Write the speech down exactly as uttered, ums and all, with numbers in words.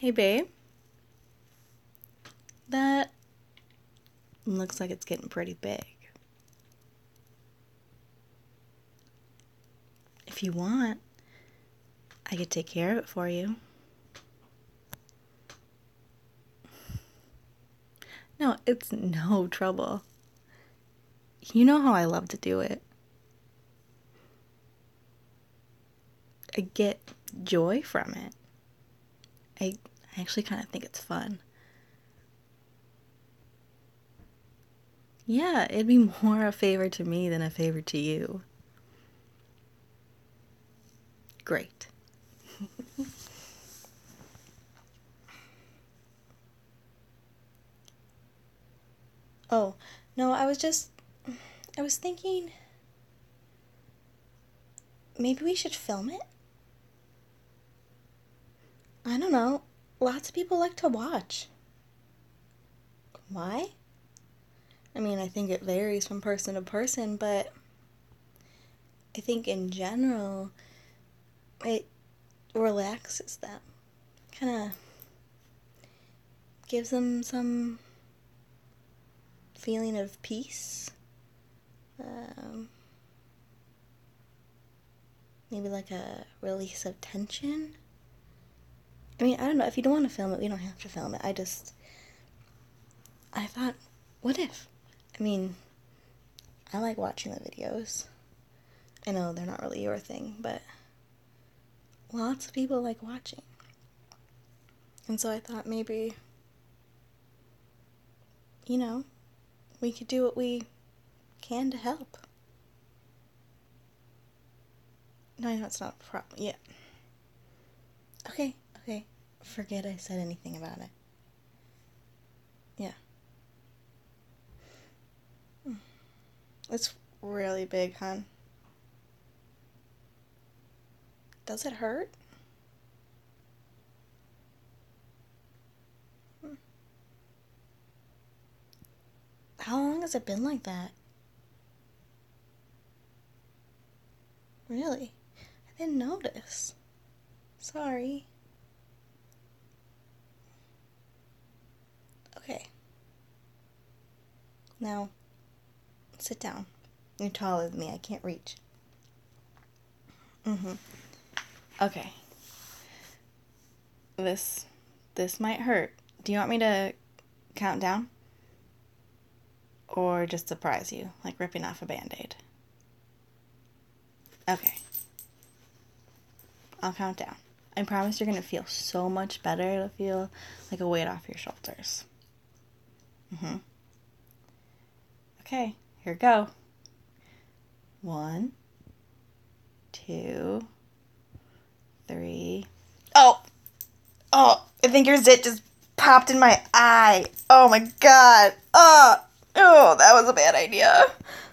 Hey, babe. That looks like it's getting pretty big. If you want, I could take care of it for you. No, it's no trouble. You know how I love to do it. I get joy from it. I actually kind of think it's fun. Yeah, it'd be more a favor to me than a favor to you. Great. Oh, no, I was just. I was thinking. Maybe we should film it? I don't know. Lots of people like to watch. Why? I mean, I think it varies from person to person, but I think in general, it relaxes them. Kind of gives them some feeling of peace. Um, maybe like a release of tension. I mean, I don't know. If you don't want to film it, we don't have to film it. I just. I thought, what if? I mean, I like watching the videos. I know they're not really your thing, but lots of people like watching. And so I thought maybe, you know, we could do what we can to help. No, I know it's not a problem. Yeah. Okay, okay. Forget I said anything about it. Yeah. It's really big, hon. Does it hurt? How long has it been like that? Really? I didn't notice. Sorry. Okay. Now, sit down. You're taller than me. I can't reach. Mm-hmm. Okay. This, this might hurt. Do you want me to count down? Or just surprise you, like ripping off a Band-Aid? Okay. I'll count down. I promise you're going to feel so much better. It'll feel like a weight off your shoulders. Mm-hmm. Okay, here we go. One, two, three. Oh! Oh, I think your zit just popped in my eye. Oh my god. Oh, oh, that was a bad idea.